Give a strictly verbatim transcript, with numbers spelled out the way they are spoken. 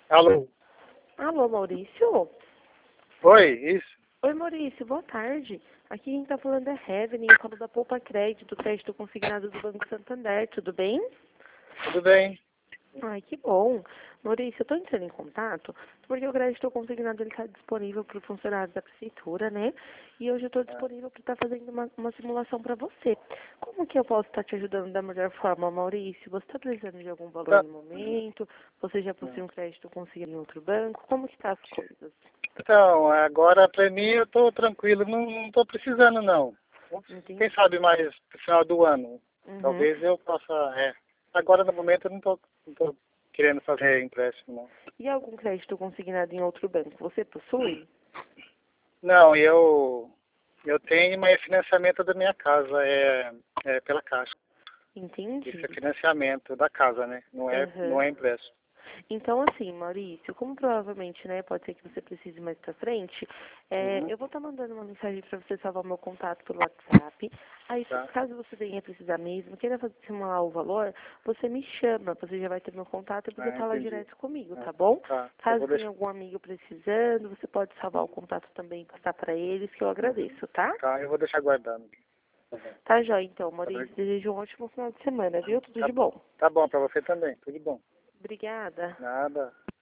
Alô? Alô, Maurício? Oi, isso? Oi, Maurício, boa tarde. Aqui quem tá falando é Heaven, eu falo da Poupa Crédito, crédito consignado do Banco Santander, tudo bem? Tudo bem? Ai, que bom. Maurício, eu tô entrando em contato porque o crédito consignado ele tá disponível para o funcionário da prefeitura, né? E hoje eu tô disponível para estar fazendo uma, uma simulação para você. Como que eu posso estar te ajudando da melhor forma, Maurício? Você está precisando de algum valor Tá. no momento? Você já possui um crédito consignado em outro banco? Como que tá as coisas? Então, agora pra mim eu tô tranquilo, não, não tô precisando não. Entendi. Quem sabe mais no final do ano. Uhum. Talvez eu possa, é. Agora no momento eu não tô, não tô querendo fazer empréstimo não. E algum crédito consignado em outro banco? Você possui? Não, eu, eu tenho, mas é financiamento da minha casa, é, é pela Caixa. Entendi. Isso é financiamento da casa, né? Não é, não Aham. é empréstimo. Então, assim, Maurício, como provavelmente, né, pode ser que você precise mais pra frente, é, Uhum, eu vou estar mandando uma mensagem para você salvar o meu contato pelo WhatsApp. Aí, se- tá. caso você venha precisar mesmo, queira fazer simular o valor, você me chama, você já vai ter meu contato e você Ah, fala entendi. direto comigo, Ah, tá bom? tá. Eu Caso vou tenha deixar. algum amigo precisando, você pode salvar o contato também e passar para eles, que eu Uhum. agradeço, tá? Tá, eu vou deixar guardando. Uhum. Tá, jóia, então, Tá bem? Maurício, desejo um ótimo final de semana, viu? Tudo Tá, de bom. tá bom pra você também. Tudo bom. Obrigada. Nada.